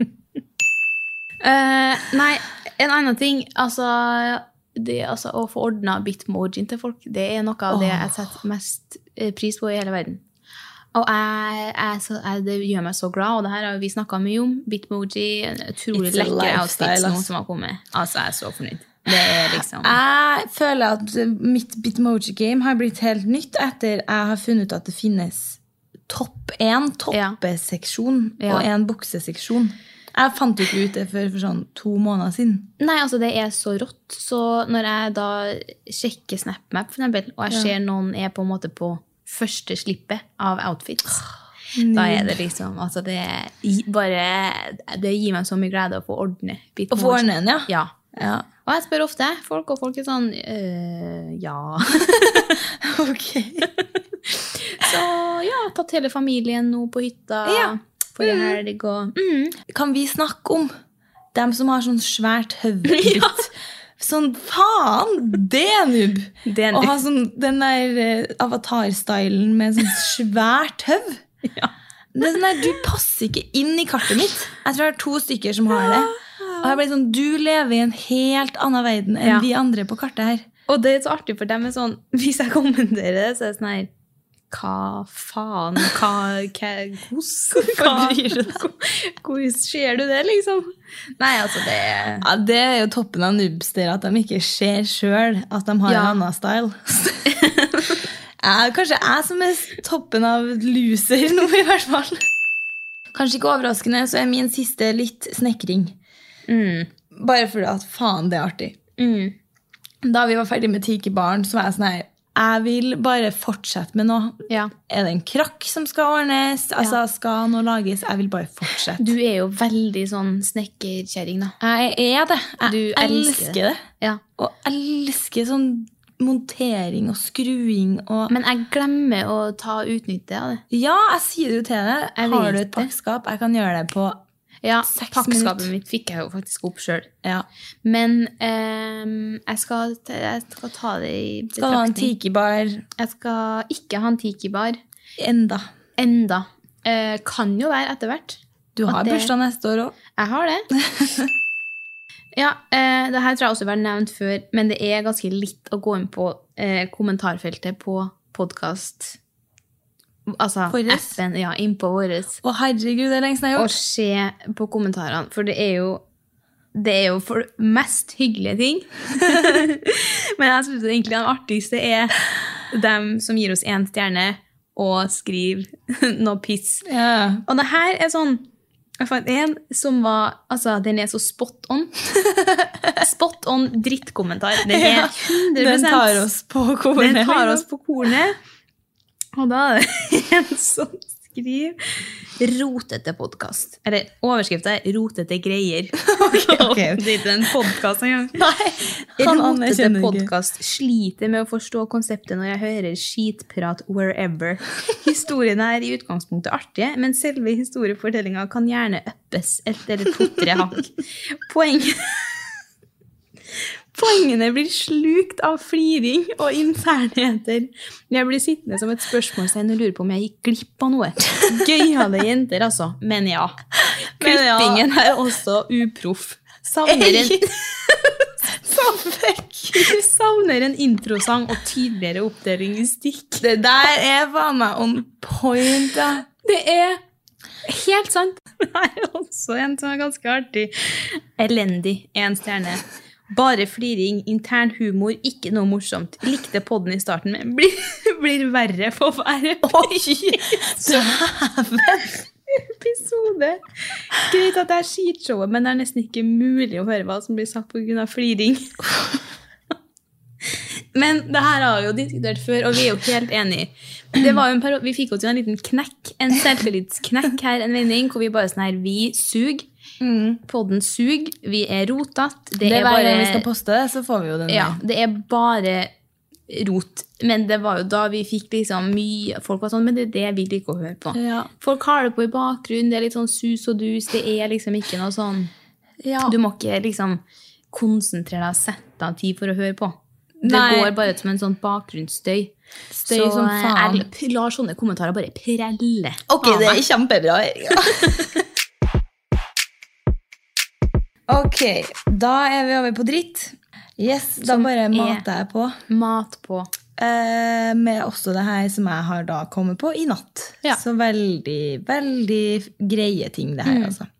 Eh, nei, en annen ting, altså, det, altså å få ordnet bitmojien til folk, det er noe av det jeg setter mest eh, pris på i hele verden. Og jeg, jeg, så, jeg, det gjør meg så glad, og det her har vi snakket mye om. Bitmoji, en utrolig It's a lekker lifestyle, outfits nå altså. som har kommet. Altså, jeg er så fornøyd. Det er liksom... Jeg føler at mitt Bitmoji-game har blitt helt nytt etter jeg har funnet ut at det finnes topp en toppeseksjon Ja. og en bukseseksjon. Jeg fant jo ikke ut det før for sånn to måneder siden. Nei, altså det er så rått. Så når jeg da sjekker SnapMap, for eksempel, og jeg ser noen er på en måte på første slippet av outfits, da er det liksom, altså det er i- bare, det gir meg så mye glede å få ordne Bitmoji. Og få ordne den, ja. Ja. Ja. Og jeg spør ofte folk, og folk er sånn, øh, ja. Ok. Så ja, tatt hele familien nå på hytta, Ja. for en helg, og mm. Kan vi snakke om dem som har sånn svært høvditt? Sånn, faen, det er nubb. Det er Å nubb. ha sånn, den der eh, avatar-stylen med sånn svært høv. Ja. Det er sånn der, du passer ikke inn i kartet mitt. Jeg tror det er to stykker som har det. Og jeg ble sånn, du lever i en helt annen verden enn Ja. vi andre på kartet her. Og det er så artig for dem er sånn, hvis jeg kommenterer det, så er det sånn her, hva faen, hva, hva, hvordan, hva bryr du deg? Hvordan ser du det, liksom? Nei, altså det er... Ja, det er jo toppen av noobster at de ikke ser selv at de har Ja. en annen style. jeg, kanskje jeg som er toppen av loser nå i hvert fall. Kanskje ikke overraskende, så er min siste litt snekring. Mm. Bare fordi at faen, det er artig. Mm. Da vi var ferdig med Tiki Barn, så var jeg sånn her, jeg vil bare fortsette med noe. Ja. Er det en krakk som skal ordnes? Altså, skal noe lages? Jeg vil bare fortsette. Du er jo veldig sånn snekkerkjæring, da. Jeg er det. Jeg Du elsker elsker det. det. Ja. Og elsker sånn montering og skruing og... Men jeg glemmer å ta utnytte av det. Ja, jeg sier det jo til deg. Jeg Har vet du et det. pakkskap? Jeg kan gjøre det på... Ja, Seks pakkskapet minutter. mitt fikk jeg jo faktisk opp selv. Ja. Men ehm, jeg, skal, jeg skal ta det i Skal du ha en betraktning. tiki-bar Jeg skal ikke ha en tiki-bar enda? enda. Eh, kan jo være etter hvert. Du At har det- bursdag neste år også. Jeg har det. Ja, eh, det her tror jeg også vi har nevnt før, men det er ganske litt å gå inn på eh, kommentarfeltet på podcast. Altså Våres? appen, ja, inn på våres. Å herregud, det er lengst jeg har Og gjort. se på kommentarene, for det er jo det er jo for mest hyggelige ting. Men jeg synes egentlig den artigste er dem som gir oss en stjerne og skriver noe piss. Ja. Og det her er sånn, jeg fant en som var, altså den er så spot on. Spot on drittkommentar. Den er hundre prosent. Den tar oss på kornet. Den tar oss på kornet. Og da er det en som skriver rotete podcast. Eller overskriften er rotete greier. Ok, ok. Det er ikke en podcast engang. Nei, han Rotete anerkjenner ikke. podcast. Sliter med å forstå konseptet når jeg hører skitprat wherever. Historien er i utgangspunktet artige, men selve historiefortellingen kan gjerne uppes et eller to-tre hakk. Poenget Poengene blir slukt av fliring og internheter. Jeg blir sittende som et spørsmålstegn og lurer på om jeg gikk glipp av noe. Gøyale jenter, altså. Men ja. Men ja. Klippingen er også uproff. Savner en, savner en introsang og tydeligere oppdeling i stikk. Det der er faen meg on point, da. Det er helt sant. Det er også en som er ganske artig. Elendig. En stjerne. Bare fliring, intern humor, ikke noe morsomt. Likte podden i starten, men blir, blir verre for hver episode. Greit at det er skitshowet, men det er nesten ikke mulig å høre hva som blir sagt på grunn av fliring. Men det her har vi jo diskutert før, og vi er jo helt enige. Det var jo en periode, vi fikk også en liten knekk, en selvtillitsknekk her, en vending, hvor vi bare sånn her, vi sug. Mm. Podden sug, vi er rotat. Det, det er hver bare gang vi skal poste det, så får vi jo den. Ja, det er bare rot. Men det var jo da vi fikk liksom mye folk var sånn, men det er det vi liker å høre på. Ja. Folk har det på i bakgrunnen, det er litt sånn sus og dus, det er liksom ikke noe sånn Ja. du må ikke liksom konsentrere deg og sette av tid for å høre på. Det Nei. går bare som en sånn bakgrunnsstøy. Støy Så som faen. jeg lar sånne kommentarer bare prelle. Ok, det er kjempebra. Ok, da er vi over på dritt. Yes, da Som bare er- mater jeg på. Mat på. Eh, med også det her som jeg har da kommet på i natt. Ja. Så veldig, veldig greie ting det her, Mm. altså.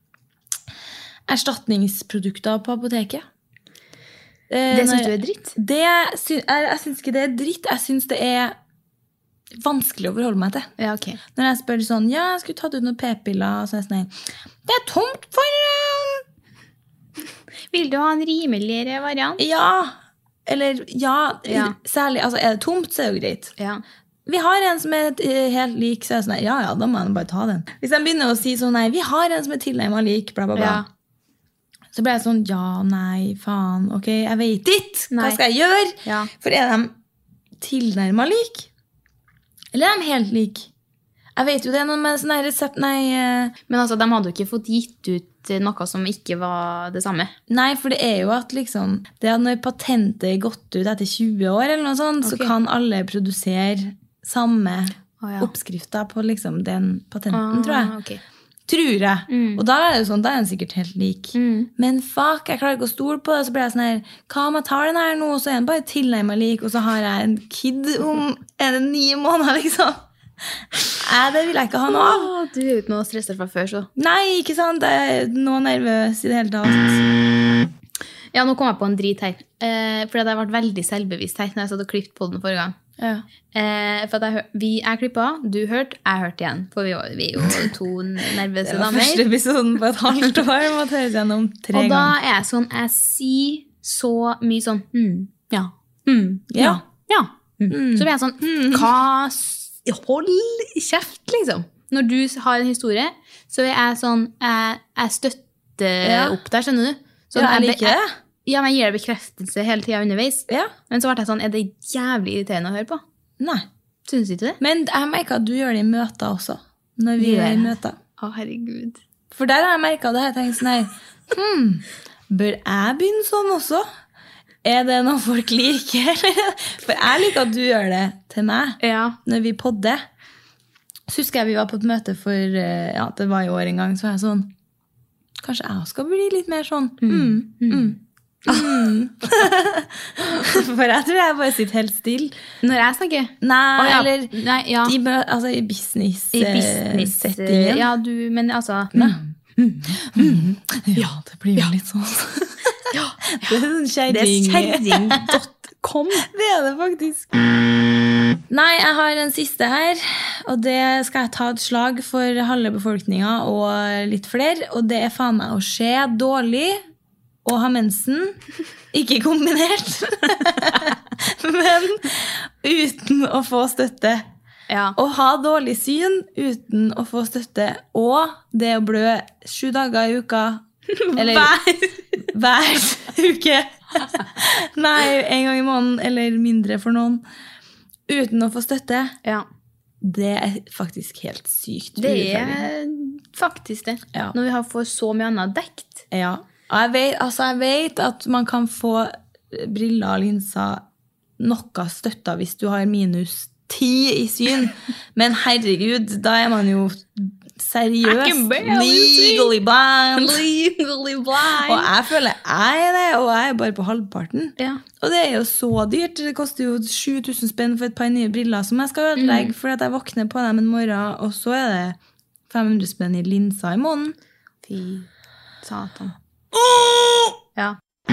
Erstatningsprodukter på apoteket. Eh, Det når- synes du er dritt? Det, sy jeg, jeg synes ikke det er dritt. Jeg synes det er vanskelig å forholde meg til. Ja, ok. Når jeg spør sånn, ja, jeg skulle tatt ut noen p-piller, så er jeg sånn, det er tomt for... eh, Vil du ha en rimeligere variant? Ja, eller ja, Ja. særlig, altså er det tomt, så er det jo greit. Ja. Vi har en som er eh, helt lik, så er det sånn, ja, ja, da må jeg bare ta den. Hvis jeg begynner å si sånn, nei, vi har en som er tilnærmet lik, bla, bla, bla. Ja. Så blir jeg sånn, ja, nei, faen, ok, jeg vet ikke, hva Nei. skal jeg gjøre? Ja. For er de tilnærmet lik? Eller er de helt lik? Jeg vet jo det er noe med sånn her resept, nei... eh, Men altså, de hadde jo ikke fått gitt ut eh, noe som ikke var det samme. Nei, for det er jo at liksom, det at når patentet er gått ut etter tjue år eller noe sånt, så Ok. kan alle produsere samme Å, ja. oppskrifter på liksom den patenten, Ah, tror jeg. ok. Tror jeg. Mm. Og da er det jo sånn, da er den sikkert helt lik. Mm. Men fuck, jeg klarer ikke å stole på det, så blir jeg sånn her, hva om jeg tar den her nå, så er den bare tilnærmet lik, og så har jeg en kid om, er det ni måneder, liksom? Nei, det vil jeg ikke ha noe av. Å, du er jo ikke noe stresset fra før, så. Nei, ikke sant, jeg er noe nervøs i det hele tatt. Ja, nå kom jeg på en drit her. Eh, for det har vært veldig selvbevisst her når jeg satt og klippet på den forrige gang. Ja. Eh, for at jeg, hør- vi, jeg klippet, du hørte, jeg hørte igjen. For vi, var, vi er jo to nervøse Det var første damer. episoden på et halvt år, måtte høres gjennom tre Og da ganger. er jeg sånn, jeg sier så mye sånn, hm, ja, hm, ja, Ja. ja. Hm. Så blir jeg sånn, hva, s- hold kjeft, liksom. Når du har en historie, så er jeg sånn, jeg, jeg støtter Ja. opp der, skjønner du? Så Ja, jeg be- liker det. Ja, men jeg gir deg bekreftelse hele tiden underveis. Ja. Men så ble jeg sånn, er det jævlig irriterende å høre på? Nei. Synes du ikke det? Men jeg merker at du gjør det i møter også. Når vi Gjør er i jeg? møter. Å, herregud. For der har jeg merket det. Jeg tenker sånn her, hmm, bør jeg begynne sånn også? Er det noe folk liker? eller? For jeg liker at du gjør det til meg Ja. når vi podder. Så husker jeg vi var på et møte for, eh, ja, det var i år en gang, så var jeg sånn, kanskje jeg skal bli litt mer sånn. Mm, mm, mm. For jeg tror jeg bare sitter helt still. Når jeg snakker? Nei, oh, ja. eller Nei, ja. i, altså, i business-settingen. Business, ja, du, men altså... Mm. Mm. Mm. Ja, det blir jo litt sånn. Ja. Det er sånn kjerring. Det er kjerring dot com. Det er det faktisk. Nei, jeg har en siste her, og det skal jeg ta et slag for halve befolkningen og litt flere, og det er faen meg å se dårlig og ha mensen, ikke kombinert, men uten å få støtte. Ja. Å ha dårlig syn uten å få støtte, og det å blø sju dager i uka, eller hver, hver uke, nei, en gang i måneden, eller mindre for noen, uten å få støtte, ja. Det er faktisk helt sykt. Det er faktisk det, ja. Når vi har fått så mye annet dekt. Ja, og jeg vet, altså jeg vet at man kan få briller og linser noe støtta hvis du har minus ti i syn, men herregud, da er man jo seriøst legally blind. Legally blind. Og jeg føler jeg er det, og jeg er bare på halvparten. Ja. Og det er jo så dyrt. Det koster jo sju tusen spenn for et par nye briller som jeg skal ødelegge, mm. for at jeg våkner på dem en morgen, og så er det fem hundre spenn i linser i måneden. Fy satan. Oh! Ja.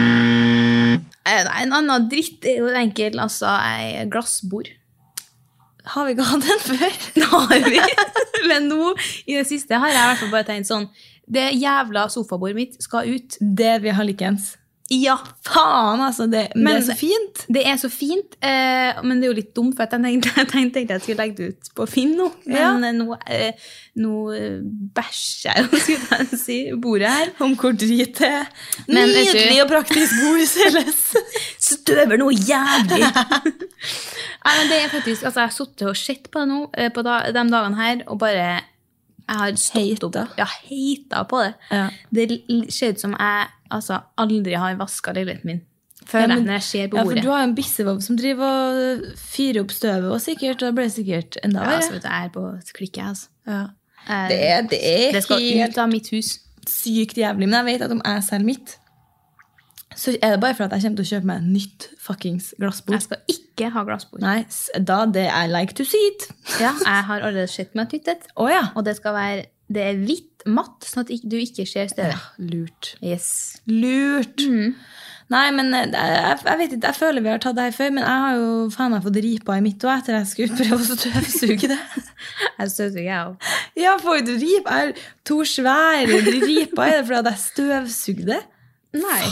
En annen dritt er jo enkelt, altså, er glassbord. Har vi ikke hatt den før? Det har vi. Men nå, i det siste, har jeg i hvert fall bare tenkt sånn, det jævla sofabordet mitt skal ut. Det vi har likens. Ja. Faen, altså. Det, men, men det er så fint. Det er så fint, eh, men det er jo litt dumt, for jeg tenkte, jeg tenkte at jeg skulle legge det ut på Finn nå. Men ja. nå, eh, nå bæsjer jeg, skulle jeg si, bordet her. Om hvor drit det er. Nydelig og praktisk bord, Selles. Støver noe jævlig. Nei, men det er faktisk, altså jeg har suttet og sett på det nå, på da, de dagene her, og bare, jeg har stått opp, ja, heita på det. Ja. Det ser ut som jeg, altså, aldri har vasket leiligheten min, før ja, men, når jeg ser på bordet. Ja, for du har en bissevov som driver og fyrer opp støvet, og sikkert, og det ble sikkert enda verre. Ja, altså, vet du, jeg er på klikket, altså. Ja. Det, det er det skal ut av mitt hus. Sykt jævlig, men jeg vet at om jeg selger mitt, så er det bare for at jeg kommer til å kjøpe meg nytt fuckings glassbord. Jeg skal ikke ha glassbord. Nei, da det I like to see it. Ja, jeg har allerede sett meg et nytt. Oh, ja. Og det skal være, det er hvitt matt, sånn at du ikke ser støvet. Ja, lurt. Yes. Lurt. Mm. Nei, men jeg, jeg vet ikke, jeg føler vi har tatt det her før, men jeg har jo faen meg fått ripa i mitt, og etter jeg skulle prøve å støvsuge det. Jeg støvsuger jeg også. Ja, får du rip? Jeg har to svære ripa i det, for at jeg støvsugde. Nei.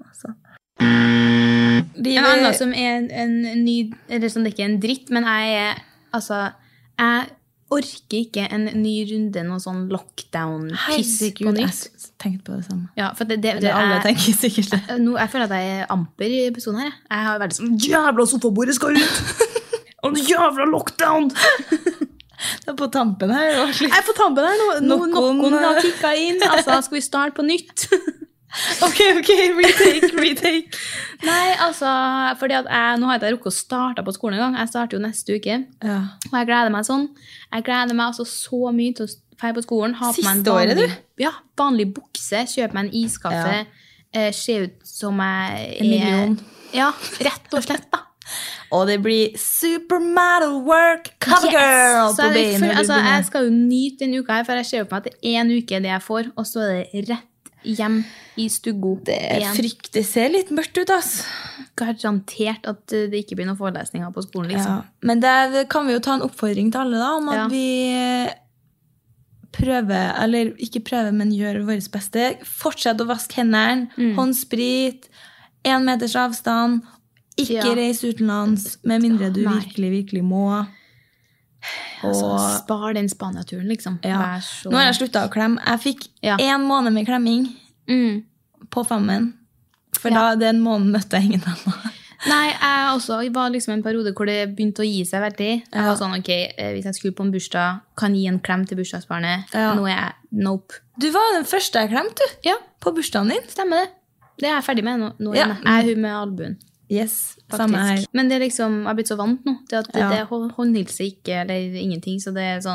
Livet... En annen som er en, en ny, eller som det ikke er en dritt, men jeg er, altså, jeg orker ikke en ny runde, noen sånn lockdown-piss på nytt. Jeg tenkte på det samme. Ja, for det, det, det er, alle tenker sikkert det. Nå, jeg føler at jeg er amper i episoden her. Jeg har veldig sånn, jævla sofabordet skal ut! Og jævla lockdown! Det er på tampen her. Jeg er på tampen her nå. Nå noen, noen har kikket inn. Altså, skal vi starte på nytt? Ok, ok, retake, retake. Nei, altså, fordi at jeg, nå har jeg ikke rukket å starte på skolen en gang. Jeg starter jo neste uke. Ja. Og jeg gleder meg sånn. Jeg gleder meg altså så mye til å feire på skolen. Ha på meg en Siste året, vanlig, du? Ja, vanlig bukse. Kjøpe meg en iskaffe. Ja. Eh, se ut som jeg er... En million. Ja, rett og slett da. Og det blir supermodel work, cover yes. girl Så på jeg, bein. Altså, jeg skal jo nyte denne uka her, for jeg ser jo på meg at det er en uke det jeg får, og så er det rett hjem i stuggo. Det er frykt, det ser litt mørkt ut, ass. Garantert at det ikke blir noen forelesninger på skolen, liksom. Ja. Men det kan vi jo ta en oppfordring til alle da, om at ja. vi prøver, eller ikke prøver, men gjør vårt beste. Fortsett å vaske hendene, mm. håndsprit, en meters avstand, ikke ja. reis utenlands, med mindre du Nei. virkelig, virkelig må. Og... Altså, spar den Spania-turen, liksom. Ja. Så... Nå har jeg sluttet å klemme. Jeg fikk ja. en måned med klemming mm. på femmen. For ja. da den måneden møtte jeg ingen annen. Nei, jeg også var liksom en periode hvor det begynte å gi seg veldig. Jeg ja. var sånn, ok, hvis jeg skulle på en bursdag, kan gi en klem til bursdagsbarnet. Ja. Nå er jeg nope. Du var den første jeg klemte, du. Ja. På bursdagen din. Stemmer det. Det er jeg ferdig med nå. nå ja. Jeg er hun med albuen. Yes, samme her. Men det er liksom, jeg har blitt så vant nå til at ja. det håndhilser ikke, eller ingenting, så det er sånn,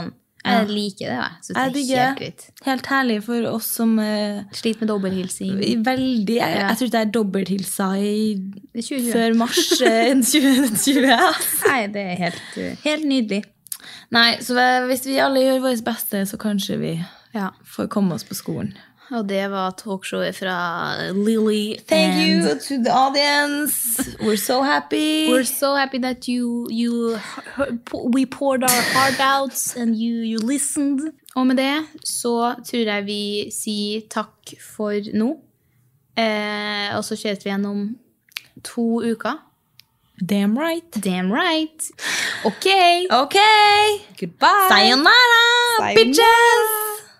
Jeg liker det, jeg. Så det Jeg er digger helt det. greit. Helt herlig for oss som uh, Sliter med dobbelthilsing. Veldig. Jeg, Ja. jeg tror ikke jeg er dobbelthilsa i tjue tjue. før mars eh, tjue tjue. Nei, det er helt, uh, helt nydelig. Nei, så hvis vi alle gjør vårt beste, så kanskje vi Ja. får komme oss på skolen. Og det var talkshowet fra Lily. Thank and you to the audience. We're so happy. We're so happy that you, you we poured our heart out and you, you listened. Og med det så tror jeg vi sier takk for nå. Eh, og så kjører vi gjennom to uker. Damn right. Damn right. Ok. Ok. Goodbye. Sayonara, Sayonara. bitches.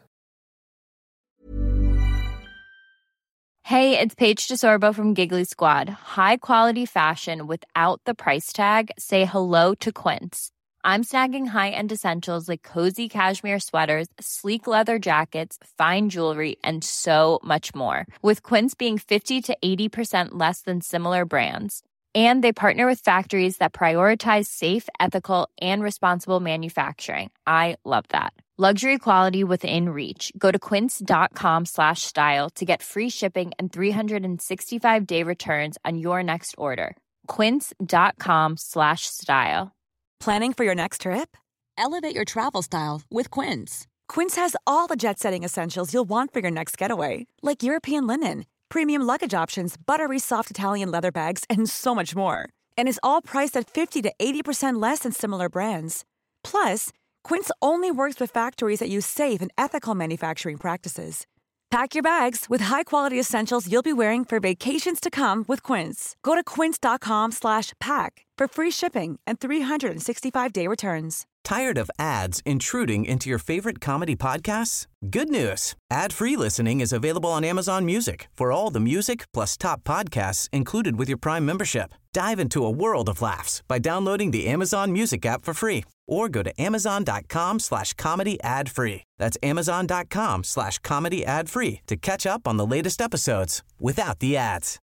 Hey, it's Paige DeSorbo from Giggly Squad. High quality fashion without the price tag. Say hello to Quince. I'm snagging high-end essentials like cozy cashmere sweaters, sleek leather jackets, fine jewelry, and so much more. With Quince being fifty to eighty percent less than similar brands. And they partner with factories that prioritize safe, ethical, and responsible manufacturing. I love that. Luxury quality within reach. Go to quince.com slash style to get free shipping and three sixty-five day returns on your next order. Quince.com slash style. Planning for your next trip? Elevate your travel style with Quince. Quince has all the jet-setting essentials you'll want for your next getaway, like European linen, premium luggage options, buttery soft Italian leather bags, and so much more. And is all priced at fifty to eighty percent less than similar brands. Plus, Quince only works with factories that use safe and ethical manufacturing practices. Pack your bags with high-quality essentials you'll be wearing for vacations to come with Quince. Go to quince.com slash pack for free shipping and three sixty-five day returns. Tired of ads intruding into your favorite comedy podcasts? Good news. Ad-free listening is available on Amazon Music for all the music plus top podcasts included with your Prime membership. Dive into a world of laughs by downloading the Amazon Music app for free or go to amazon.com slash comedy ad free. That's amazon.com slash comedy ad free to catch up on the latest episodes without the ads.